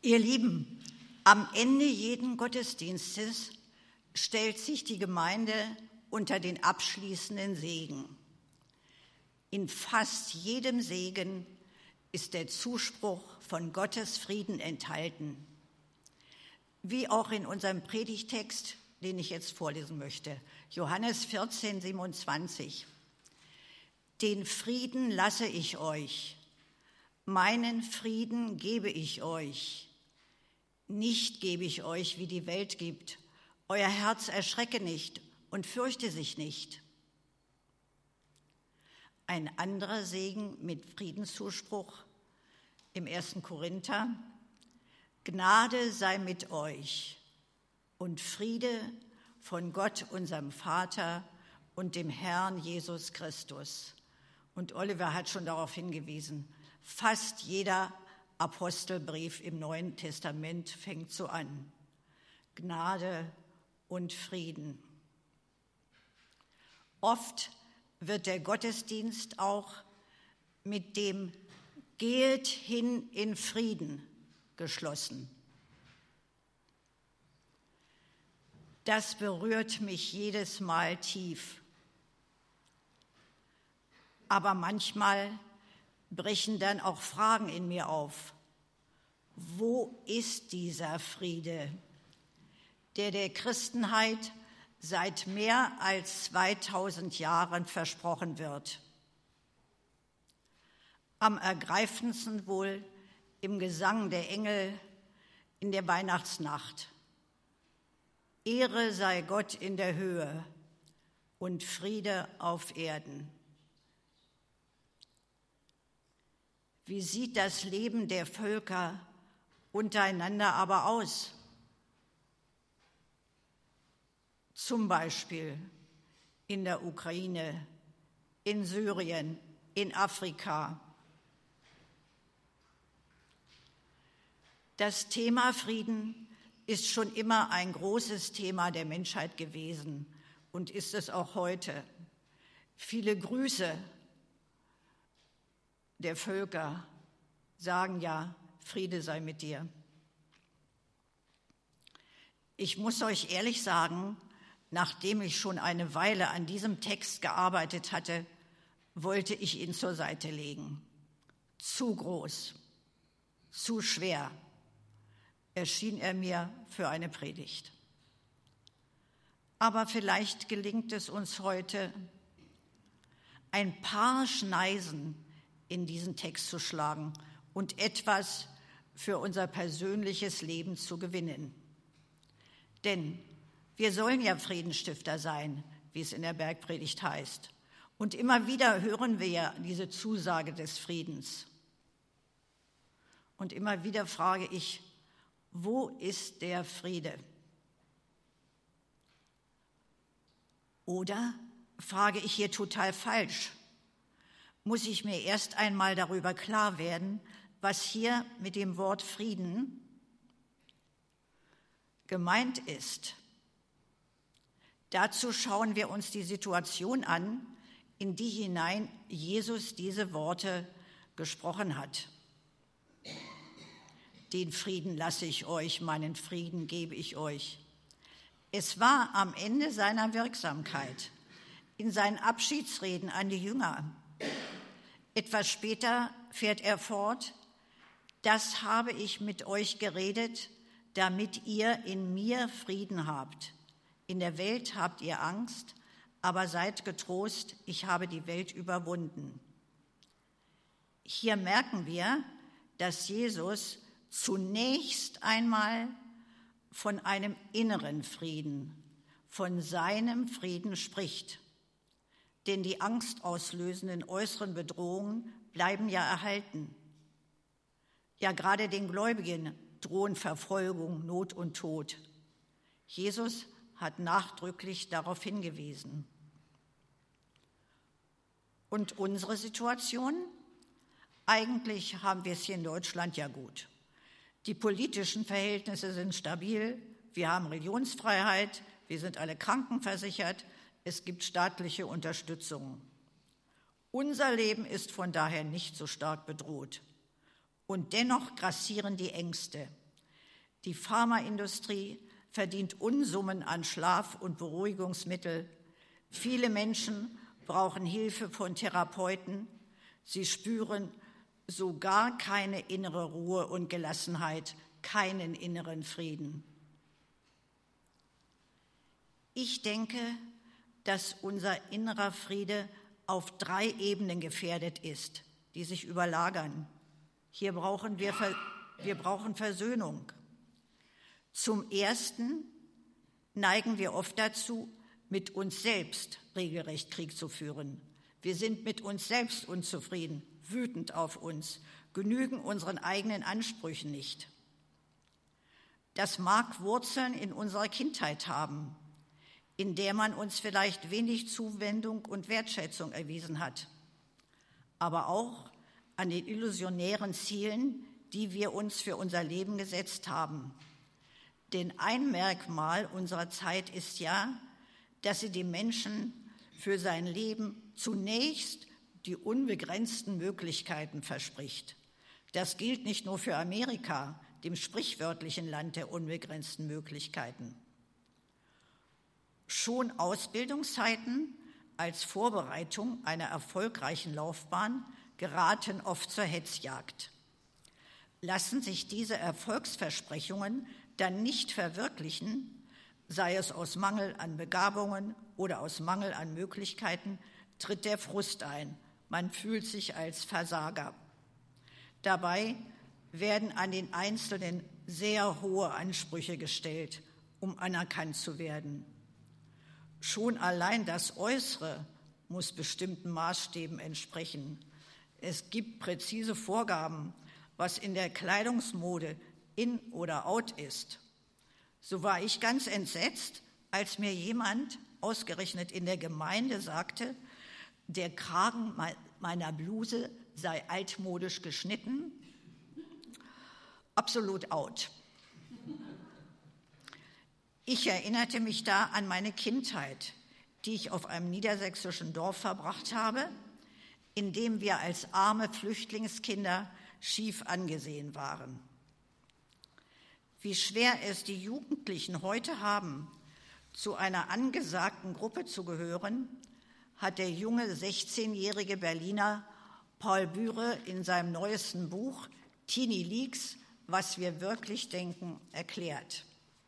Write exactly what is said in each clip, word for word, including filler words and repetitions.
Ihr Lieben, am Ende jeden Gottesdienstes stellt sich die Gemeinde unter den abschließenden Segen. In fast jedem Segen ist der Zuspruch von Gottes Frieden enthalten, wie auch in unserem Predigtext, den ich jetzt vorlesen möchte. Johannes vierzehn, siebenundzwanzig. Den Frieden lasse ich euch, meinen Frieden gebe ich euch. Nicht gebe ich euch, wie die Welt gibt. Euer Herz erschrecke nicht und fürchte sich nicht. Ein anderer Segen mit Friedenszuspruch im ersten Korinther. Gnade sei mit euch und Friede von Gott, unserem Vater und dem Herrn Jesus Christus. Und Oliver hat schon darauf hingewiesen, fast jeder Apostelbrief im Neuen Testament fängt so an. Gnade und Frieden. Oft wird der Gottesdienst auch mit dem Gehet hin in Frieden geschlossen. Das berührt mich jedes Mal tief. Aber manchmal brechen dann auch Fragen in mir auf. Wo ist dieser Friede, der der Christenheit seit mehr als zweitausend Jahren versprochen wird? Am ergreifendsten wohl im Gesang der Engel in der Weihnachtsnacht. Ehre sei Gott in der Höhe und Friede auf Erden. Wie sieht das Leben der Völker untereinander aber aus? Zum Beispiel in der Ukraine, in Syrien, in Afrika. Das Thema Frieden ist schon immer ein großes Thema der Menschheit gewesen und ist es auch heute. Viele Grüße der Völker sagen ja, Friede sei mit dir. Ich muss euch ehrlich sagen, nachdem ich schon eine Weile an diesem Text gearbeitet hatte, wollte ich ihn zur Seite legen. Zu groß, zu schwer erschien er mir für eine Predigt. Aber vielleicht gelingt es uns heute, ein paar Schneisen in diesen Text zu schlagen und etwas für unser persönliches Leben zu gewinnen. Denn wir sollen ja Friedensstifter sein, wie es in der Bergpredigt heißt. Und immer wieder hören wir ja diese Zusage des Friedens. Und immer wieder frage ich, wo ist der Friede? Oder frage ich hier total falsch? Muss ich mir erst einmal darüber klar werden, was hier mit dem Wort Frieden gemeint ist. Dazu schauen wir uns die Situation an, in die hinein Jesus diese Worte gesprochen hat. Den Frieden lasse ich euch, meinen Frieden gebe ich euch. Es war am Ende seiner Wirksamkeit, in seinen Abschiedsreden an die Jünger. Etwas später fährt er fort, das habe ich mit euch geredet, damit ihr in mir Frieden habt. In der Welt habt ihr Angst, aber seid getrost, ich habe die Welt überwunden. Hier merken wir, dass Jesus zunächst einmal von einem inneren Frieden, von seinem Frieden spricht. Denn die angstauslösenden äußeren Bedrohungen bleiben ja erhalten. Ja, gerade den Gläubigen drohen Verfolgung, Not und Tod. Jesus hat nachdrücklich darauf hingewiesen. Und unsere Situation? Eigentlich haben wir es hier in Deutschland ja gut. Die politischen Verhältnisse sind stabil, wir haben Religionsfreiheit, wir sind alle krankenversichert, es gibt staatliche Unterstützung. Unser Leben ist von daher nicht so stark bedroht. Und dennoch grassieren die Ängste. Die Pharmaindustrie verdient Unsummen an Schlaf- und Beruhigungsmittel. Viele Menschen brauchen Hilfe von Therapeuten. Sie spüren sogar keine innere Ruhe und Gelassenheit, keinen inneren Frieden. Ich denke, dass unser innerer Friede auf drei Ebenen gefährdet ist, die sich überlagern. Hier brauchen wir, wir brauchen Versöhnung. Zum Ersten neigen wir oft dazu, mit uns selbst regelrecht Krieg zu führen. Wir sind mit uns selbst unzufrieden, wütend auf uns, genügen unseren eigenen Ansprüchen nicht. Das mag Wurzeln in unserer Kindheit haben, in der man uns vielleicht wenig Zuwendung und Wertschätzung erwiesen hat, aber auch an den illusionären Zielen, die wir uns für unser Leben gesetzt haben. Denn ein Merkmal unserer Zeit ist ja, dass sie dem Menschen für sein Leben zunächst die unbegrenzten Möglichkeiten verspricht. Das gilt nicht nur für Amerika, dem sprichwörtlichen Land der unbegrenzten Möglichkeiten. Schon Ausbildungszeiten als Vorbereitung einer erfolgreichen Laufbahn geraten oft zur Hetzjagd. Lassen sich diese Erfolgsversprechungen dann nicht verwirklichen, sei es aus Mangel an Begabungen oder aus Mangel an Möglichkeiten, tritt der Frust ein. Man fühlt sich als Versager. Dabei werden an den Einzelnen sehr hohe Ansprüche gestellt, um anerkannt zu werden. Schon allein das Äußere muss bestimmten Maßstäben entsprechen. Es gibt präzise Vorgaben, was in der Kleidungsmode in oder out ist. So war ich ganz entsetzt, als mir jemand ausgerechnet in der Gemeinde sagte, der Kragen meiner Bluse sei altmodisch geschnitten, absolut out. Ich erinnerte mich da an meine Kindheit, die ich auf einem niedersächsischen Dorf verbracht habe, in dem wir als arme Flüchtlingskinder schief angesehen waren. Wie schwer es die Jugendlichen heute haben, zu einer angesagten Gruppe zu gehören, hat der junge sechzehnjährige Berliner Paul Bühre in seinem neuesten Buch Teenie Leaks, was wir wirklich denken, erklärt.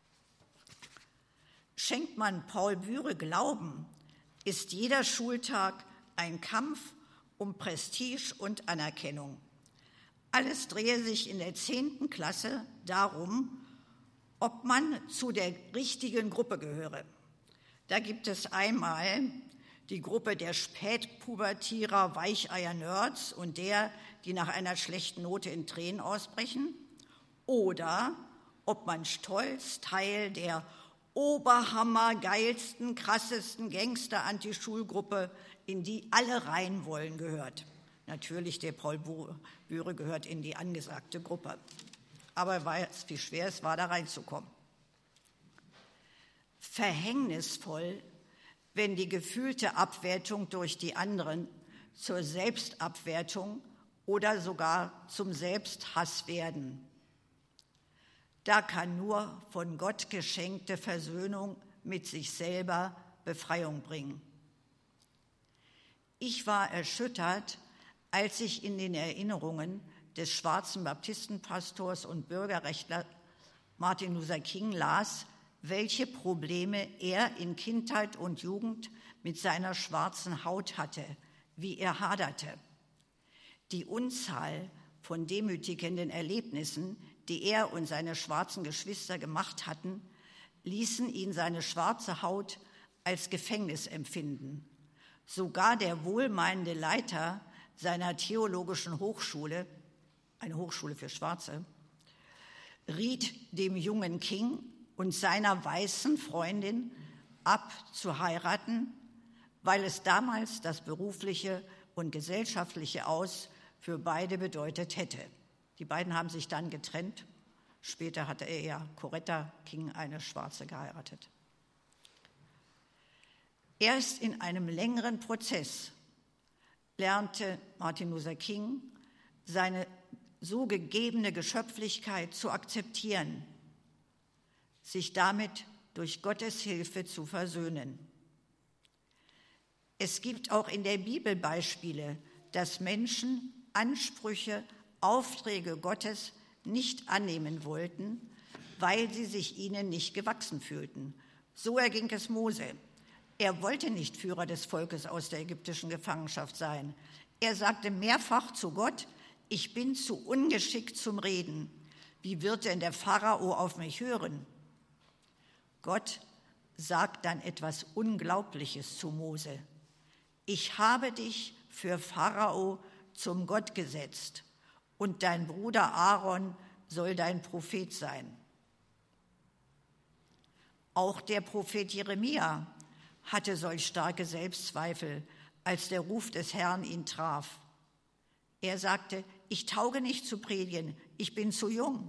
Schenkt man Paul Bühre Glauben, ist jeder Schultag ein Kampf um Prestige und Anerkennung. Alles drehe sich in der zehnten Klasse darum, ob man zu der richtigen Gruppe gehöre. Da gibt es einmal die Gruppe der Spätpubertierer Weicheier-Nerds und der, die nach einer schlechten Note in Tränen ausbrechen, oder ob man stolz Teil der oberhammergeilsten, krassesten Gangster-Antischulgruppe, in die alle rein wollen, gehört. Natürlich, der Paul Bühre gehört in die angesagte Gruppe. Aber er weiß, wie schwer es war, da reinzukommen. Verhängnisvoll, wenn die gefühlte Abwertung durch die anderen zur Selbstabwertung oder sogar zum Selbsthass werden. Da kann nur von Gott geschenkte Versöhnung mit sich selber Befreiung bringen. Ich war erschüttert, als ich in den Erinnerungen des schwarzen Baptistenpastors und Bürgerrechtler Martin Luther King las, welche Probleme er in Kindheit und Jugend mit seiner schwarzen Haut hatte, wie er haderte. Die Unzahl von demütigenden Erlebnissen, die er und seine schwarzen Geschwister gemacht hatten, ließen ihn seine schwarze Haut als Gefängnis empfinden. Sogar der wohlmeinende Leiter seiner theologischen Hochschule, eine Hochschule für Schwarze, riet dem jungen King und seiner weißen Freundin ab zu heiraten, weil es damals das berufliche und gesellschaftliche Aus für beide bedeutet hätte. Die beiden haben sich dann getrennt. Später hatte er ja Coretta King, eine Schwarze, geheiratet. Erst in einem längeren Prozess lernte Martin Luther King, seine so gegebene Geschöpflichkeit zu akzeptieren sich damit durch Gottes Hilfe zu versöhnen. Es gibt auch in der Bibel Beispiele, dass Menschen Ansprüche, Aufträge Gottes nicht annehmen wollten, weil sie sich ihnen nicht gewachsen fühlten. So erging es Mose. Er wollte nicht Führer des Volkes aus der ägyptischen Gefangenschaft sein. Er sagte mehrfach zu Gott: Ich bin zu ungeschickt zum Reden. Wie wird denn der Pharao auf mich hören? Gott sagt dann etwas Unglaubliches zu Mose: Ich habe dich für Pharao zum Gott gesetzt, und dein Bruder Aaron soll dein Prophet sein. Auch der Prophet Jeremia hatte solch starke Selbstzweifel, als der Ruf des Herrn ihn traf. Er sagte: Ich tauge nicht zu predigen, ich bin zu jung.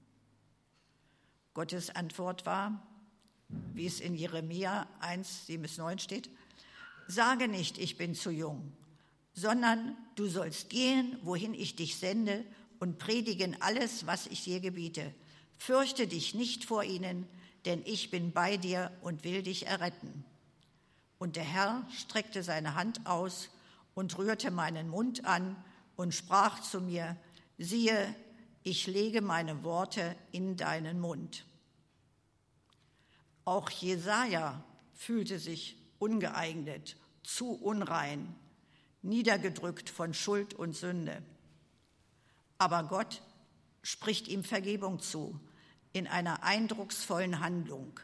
Gottes Antwort war, wie es in Jeremia eins, sieben bis neun steht: Sage nicht, ich bin zu jung, sondern du sollst gehen, wohin ich dich sende, und predigen alles, was ich dir gebiete. Fürchte dich nicht vor ihnen, denn ich bin bei dir und will dich erretten. Und der Herr streckte seine Hand aus und rührte meinen Mund an und sprach zu mir: Siehe, ich lege meine Worte in deinen Mund. Auch Jesaja fühlte sich ungeeignet, zu unrein, niedergedrückt von Schuld und Sünde. Aber Gott spricht ihm Vergebung zu in einer eindrucksvollen Handlung.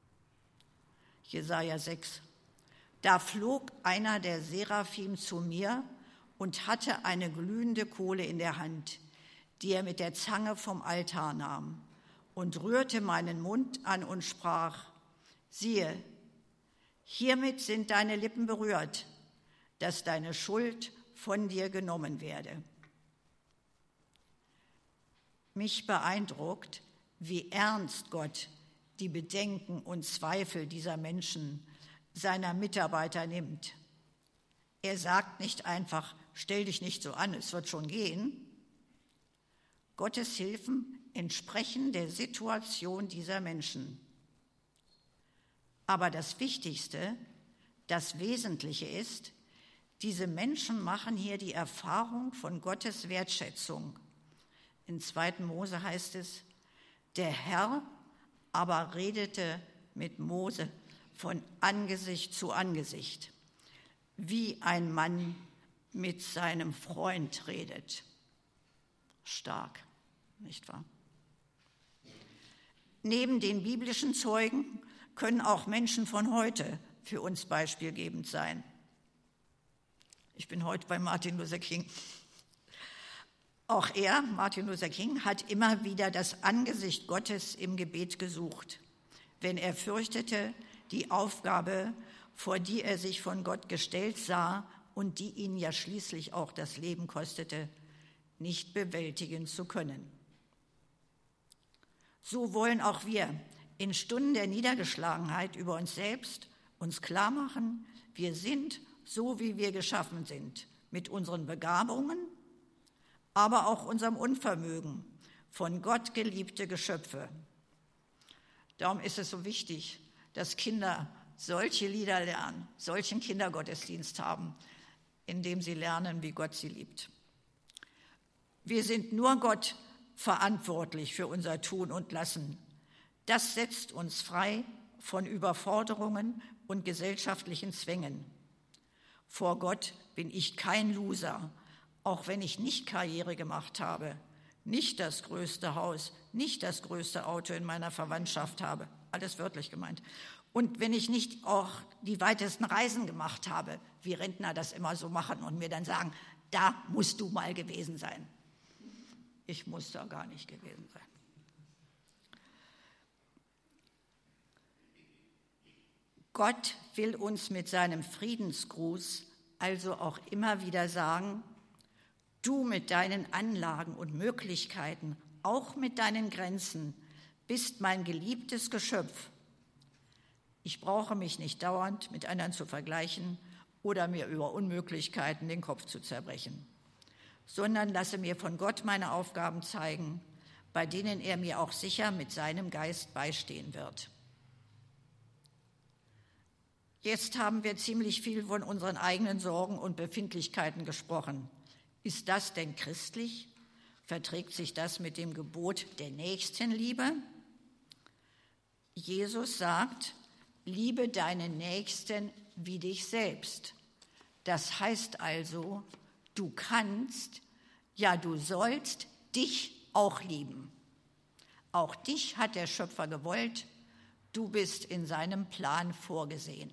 Jesaja sechs. Da flog einer der Seraphim zu mir und hatte eine glühende Kohle in der Hand, die er mit der Zange vom Altar nahm, und rührte meinen Mund an und sprach: Siehe, hiermit sind deine Lippen berührt, dass deine Schuld von dir genommen werde. Mich beeindruckt, wie ernst Gott die Bedenken und Zweifel dieser Menschen, seiner Mitarbeiter nimmt. Er sagt nicht einfach: Stell dich nicht so an, es wird schon gehen. Gottes Hilfen entsprechen der Situation dieser Menschen. Aber das Wichtigste, das Wesentliche ist, diese Menschen machen hier die Erfahrung von Gottes Wertschätzung. In zweiten Mose heißt es: Der Herr aber redete mit Mose von Angesicht zu Angesicht, wie ein Mann mit seinem Freund redet. Stark, nicht wahr? Neben den biblischen Zeugen können auch Menschen von heute für uns beispielgebend sein. Ich bin heute bei Martin Luther King. Auch er, Martin Luther King, hat immer wieder das Angesicht Gottes im Gebet gesucht, wenn er fürchtete, die Aufgabe, vor die er sich von Gott gestellt sah und die ihn ja schließlich auch das Leben kostete, nicht bewältigen zu können. So wollen auch wir in Stunden der Niedergeschlagenheit über uns selbst uns klar machen: Wir sind so, wie wir geschaffen sind, mit unseren Begabungen, aber auch unserem Unvermögen, von Gott geliebte Geschöpfe. Darum ist es so wichtig, dass Kinder solche Lieder lernen, solchen Kindergottesdienst haben, in dem sie lernen, wie Gott sie liebt. Wir sind nur Gott verantwortlich für unser Tun und Lassen. Das setzt uns frei von Überforderungen und gesellschaftlichen Zwängen. Vor Gott bin ich kein Loser, auch wenn ich nicht Karriere gemacht habe, nicht das größte Haus, nicht das größte Auto in meiner Verwandtschaft habe, alles wörtlich gemeint. Und wenn ich nicht auch die weitesten Reisen gemacht habe, wie Rentner das immer so machen und mir dann sagen: Da musst du mal gewesen sein. Ich muss da gar nicht gewesen sein. Gott will uns mit seinem Friedensgruß also auch immer wieder sagen: Du mit deinen Anlagen und Möglichkeiten, auch mit deinen Grenzen, bist mein geliebtes Geschöpf. Ich brauche mich nicht dauernd mit anderen zu vergleichen oder mir über Unmöglichkeiten den Kopf zu zerbrechen, sondern lasse mir von Gott meine Aufgaben zeigen, bei denen er mir auch sicher mit seinem Geist beistehen wird. Jetzt haben wir ziemlich viel von unseren eigenen Sorgen und Befindlichkeiten gesprochen. Ist das denn christlich? Verträgt sich das mit dem Gebot der Nächstenliebe? Jesus sagt, liebe deinen Nächsten wie dich selbst. Das heißt also, du kannst, ja du sollst dich auch lieben. Auch dich hat der Schöpfer gewollt, du bist in seinem Plan vorgesehen.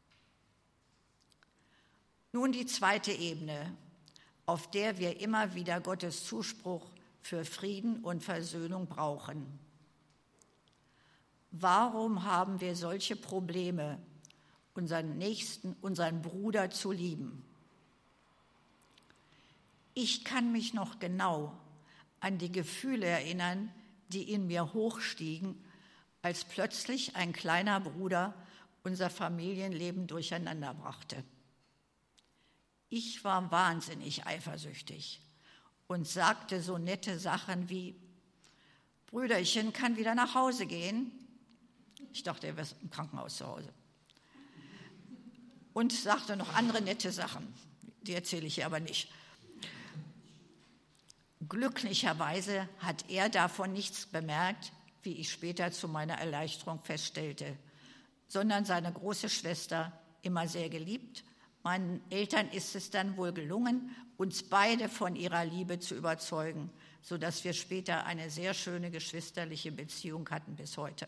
Nun die zweite Ebene, auf der wir immer wieder Gottes Zuspruch für Frieden und Versöhnung brauchen. Warum haben wir solche Probleme, unseren Nächsten, unseren Bruder zu lieben? Ich kann mich noch genau an die Gefühle erinnern, die in mir hochstiegen, als plötzlich ein kleiner Bruder unser Familienleben durcheinander brachte. Ich war wahnsinnig eifersüchtig und sagte so nette Sachen wie, Brüderchen kann wieder nach Hause gehen. Ich dachte, er wäre im Krankenhaus zu Hause. Und sagte noch andere nette Sachen, die erzähle ich hier aber nicht. Glücklicherweise hat er davon nichts bemerkt, wie ich später zu meiner Erleichterung feststellte, sondern seine große Schwester immer sehr geliebt. Meinen Eltern ist es dann wohl gelungen, uns beide von ihrer Liebe zu überzeugen, sodass wir später eine sehr schöne geschwisterliche Beziehung hatten bis heute.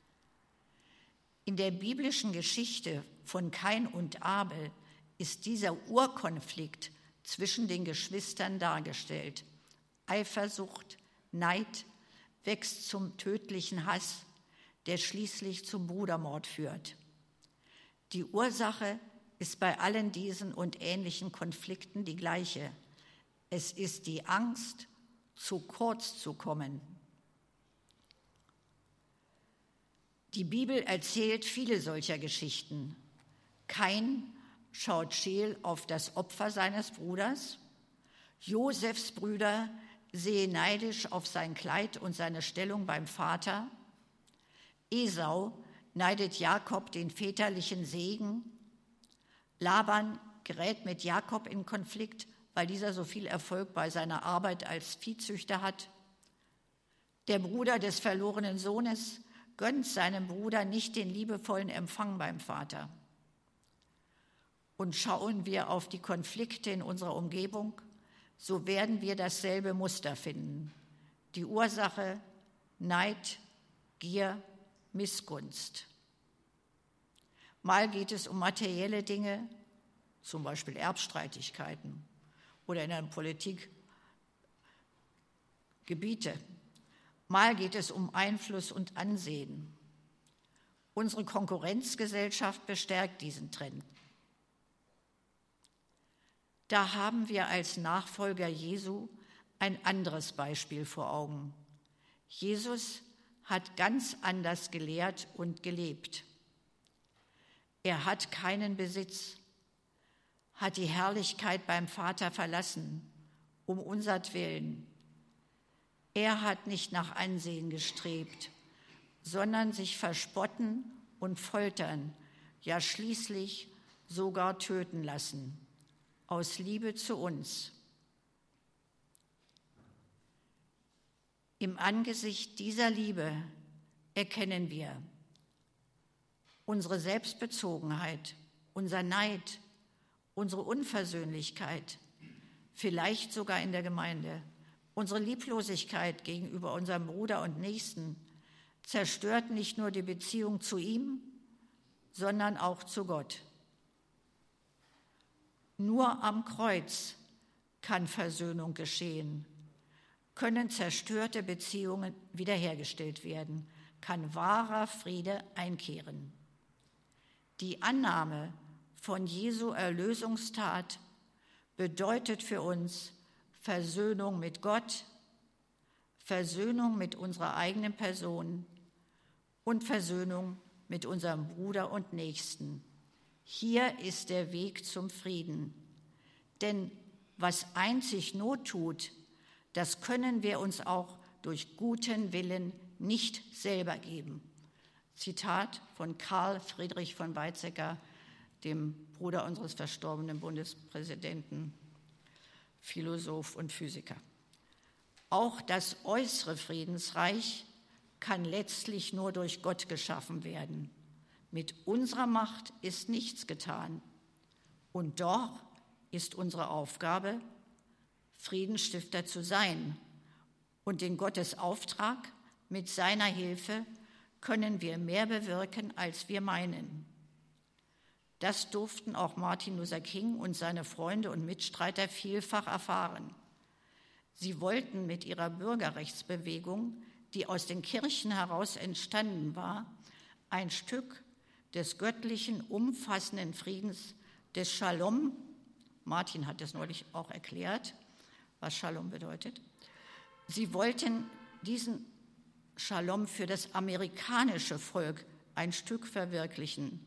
In der biblischen Geschichte von Kain und Abel ist dieser Urkonflikt zwischen den Geschwistern dargestellt. Eifersucht, Neid wächst zum tödlichen Hass, der schließlich zum Brudermord führt. Die Ursache ist bei allen diesen und ähnlichen Konflikten die gleiche. Es ist die Angst, zu kurz zu kommen. Die Bibel erzählt viele solcher Geschichten. Kain schaut scheel auf das Opfer seines Bruders. Josefs Brüder sehen neidisch auf sein Kleid und seine Stellung beim Vater. Esau neidet Jakob den väterlichen Segen. Laban gerät mit Jakob in Konflikt, weil dieser so viel Erfolg bei seiner Arbeit als Viehzüchter hat. Der Bruder des verlorenen Sohnes gönnt seinem Bruder nicht den liebevollen Empfang beim Vater. Und schauen wir auf die Konflikte in unserer Umgebung, so werden wir dasselbe Muster finden. Die Ursache: Neid, Gier, Missgunst. Mal geht es um materielle Dinge, zum Beispiel Erbstreitigkeiten oder in der Politik Gebiete. Mal geht es um Einfluss und Ansehen. Unsere Konkurrenzgesellschaft bestärkt diesen Trend. Da haben wir als Nachfolger Jesu ein anderes Beispiel vor Augen. Jesus hat ganz anders gelehrt und gelebt. Er hat keinen Besitz, hat die Herrlichkeit beim Vater verlassen, um unsertwillen. Er hat nicht nach Ansehen gestrebt, sondern sich verspotten und foltern, ja schließlich sogar töten lassen, aus Liebe zu uns. Im Angesicht dieser Liebe erkennen wir unsere Selbstbezogenheit, unser Neid, unsere Unversöhnlichkeit, vielleicht sogar in der Gemeinde. Unsere Lieblosigkeit gegenüber unserem Bruder und Nächsten zerstört nicht nur die Beziehung zu ihm, sondern auch zu Gott. Nur am Kreuz kann Versöhnung geschehen, können zerstörte Beziehungen wiederhergestellt werden, kann wahrer Friede einkehren. Die Annahme von Jesu Erlösungstat bedeutet für uns Versöhnung mit Gott, Versöhnung mit unserer eigenen Person und Versöhnung mit unserem Bruder und Nächsten. Hier ist der Weg zum Frieden. Denn was einzig Not tut, das können wir uns auch durch guten Willen nicht selber geben. Zitat von Karl Friedrich von Weizsäcker, dem Bruder unseres verstorbenen Bundespräsidenten, Philosoph und Physiker. Auch das äußere Friedensreich kann letztlich nur durch Gott geschaffen werden. Mit unserer Macht ist nichts getan. Und doch ist unsere Aufgabe, Friedensstifter zu sein. Und in Gottes Auftrag, mit seiner Hilfe, können wir mehr bewirken, als wir meinen. Das durften auch Martin Luther King und seine Freunde und Mitstreiter vielfach erfahren. Sie wollten mit ihrer Bürgerrechtsbewegung, die aus den Kirchen heraus entstanden war, ein Stück des göttlichen, umfassenden Friedens, des Shalom, Martin hat es neulich auch erklärt, was Shalom bedeutet. Sie wollten diesen Shalom für das amerikanische Volk ein Stück verwirklichen.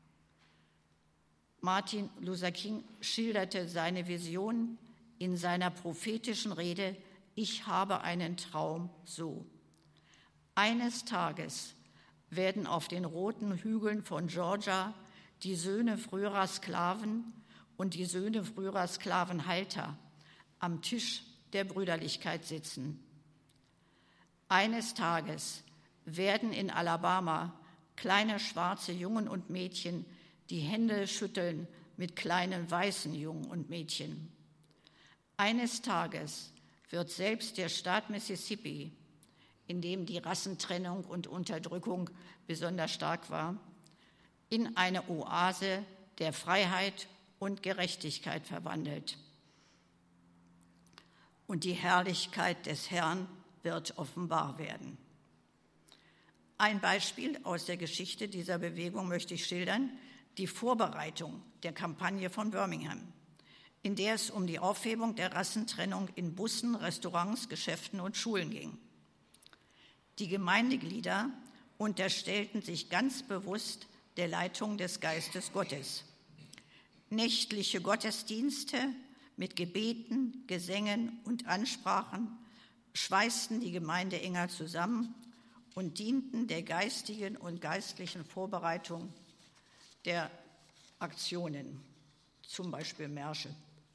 Martin Luther King schilderte seine Vision in seiner prophetischen Rede „Ich habe einen Traum“ so: Eines Tages werden auf den roten Hügeln von Georgia die Söhne früherer Sklaven und die Söhne früherer Sklavenhalter am Tisch der Brüderlichkeit sitzen. Eines Tages werden in Alabama kleine schwarze Jungen und Mädchen die Hände schütteln mit kleinen weißen Jungen und Mädchen. Eines Tages wird selbst der Staat Mississippi, in dem die Rassentrennung und Unterdrückung besonders stark war, in eine Oase der Freiheit und Gerechtigkeit verwandelt. Und die Herrlichkeit des Herrn wird offenbar werden. Ein Beispiel aus der Geschichte dieser Bewegung möchte ich schildern: die Vorbereitung der Kampagne von Birmingham, in der es um die Aufhebung der Rassentrennung in Bussen, Restaurants, Geschäften und Schulen ging. Die Gemeindeglieder unterstellten sich ganz bewusst der Leitung des Geistes Gottes. Nächtliche Gottesdienste mit Gebeten, Gesängen und Ansprachen schweißten die Gemeinde enger zusammen und dienten der geistigen und geistlichen Vorbereitung der Aktionen, zum Beispiel Märsche.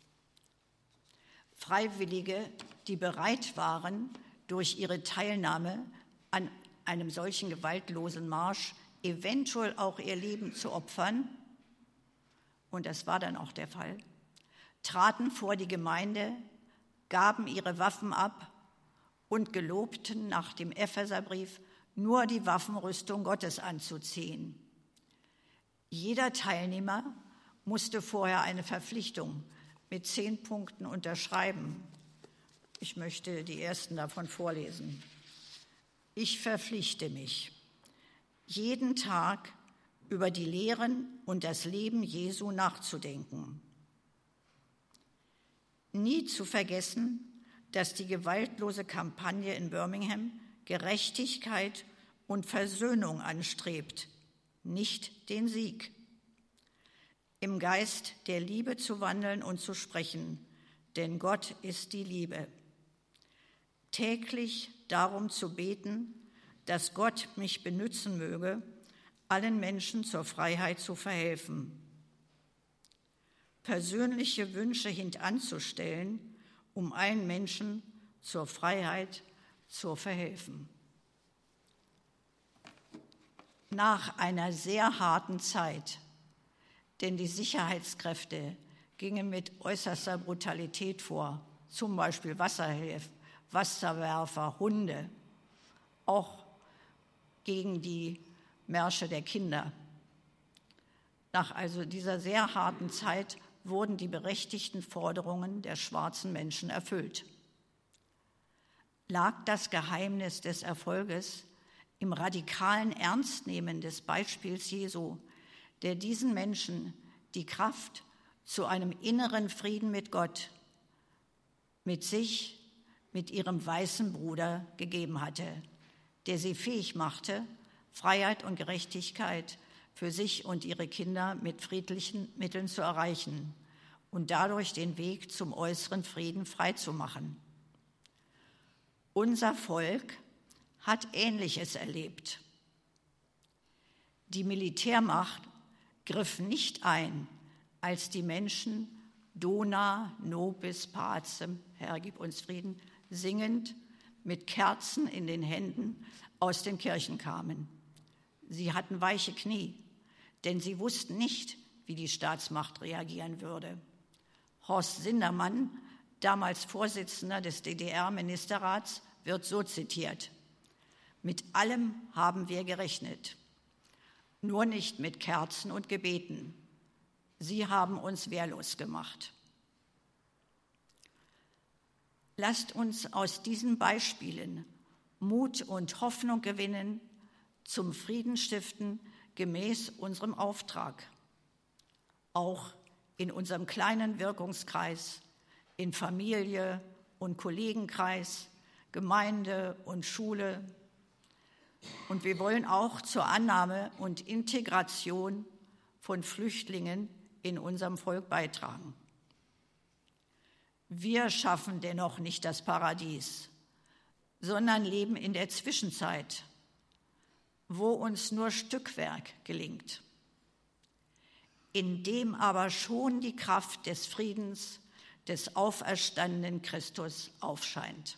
Freiwillige, die bereit waren, durch ihre Teilnahme an einem solchen gewaltlosen Marsch eventuell auch ihr Leben zu opfern, und das war dann auch der Fall, traten vor die Gemeinde, gaben ihre Waffen ab und gelobten nach dem Epheserbrief, nur die Waffenrüstung Gottes anzuziehen. Jeder Teilnehmer musste vorher eine Verpflichtung mit zehn Punkten unterschreiben. Ich möchte die ersten davon vorlesen. Ich verpflichte mich, jeden Tag über die Lehren und das Leben Jesu nachzudenken. Nie zu vergessen, dass die gewaltlose Kampagne in Birmingham Gerechtigkeit und Versöhnung anstrebt, nicht den Sieg. Im Geist der Liebe zu wandeln und zu sprechen, denn Gott ist die Liebe. Täglich darum zu beten, dass Gott mich benützen möge, allen Menschen zur Freiheit zu verhelfen. Persönliche Wünsche hintanzustellen, um allen Menschen zur Freiheit zu verhelfen. Nach einer sehr harten Zeit, denn die Sicherheitskräfte gingen mit äußerster Brutalität vor, zum Beispiel Wasserhelfer, Wasserwerfer, Hunde, auch gegen die Märsche der Kinder. Nach also dieser sehr harten Zeit wurden die berechtigten Forderungen der schwarzen Menschen erfüllt. Lag das Geheimnis des Erfolges im radikalen Ernstnehmen des Beispiels Jesu, der diesen Menschen die Kraft zu einem inneren Frieden mit Gott, mit sich, mit ihrem weißen Bruder gegeben hatte, der sie fähig machte, Freiheit und Gerechtigkeit für sich und ihre Kinder mit friedlichen Mitteln zu erreichen und dadurch den Weg zum äußeren Frieden freizumachen. Unser Volk hat Ähnliches erlebt. Die Militärmacht griff nicht ein, als die Menschen Dona nobis pacem, Herr, gib uns Frieden, singend mit Kerzen in den Händen aus den Kirchen kamen. Sie hatten weiche Knie, denn sie wussten nicht, wie die Staatsmacht reagieren würde. Horst Sindermann, damals Vorsitzender des D D R-Ministerrats, wird so zitiert: Mit allem haben wir gerechnet, nur nicht mit Kerzen und Gebeten. Sie haben uns wehrlos gemacht. Lasst uns aus diesen Beispielen Mut und Hoffnung gewinnen zum Friedensstiften gemäß unserem Auftrag, auch in unserem kleinen Wirkungskreis, in Familie und Kollegenkreis, Gemeinde und Schule. Und wir wollen auch zur Annahme und Integration von Flüchtlingen in unserem Volk beitragen. Wir schaffen dennoch nicht das Paradies, sondern leben in der Zwischenzeit, wo uns nur Stückwerk gelingt, in dem aber schon die Kraft des Friedens des auferstandenen Christus aufscheint.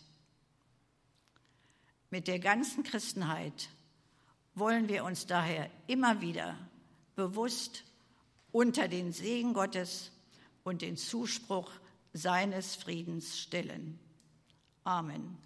Mit der ganzen Christenheit wollen wir uns daher immer wieder bewusst unter den Segen Gottes und den Zuspruch seines Friedens stellen. Amen.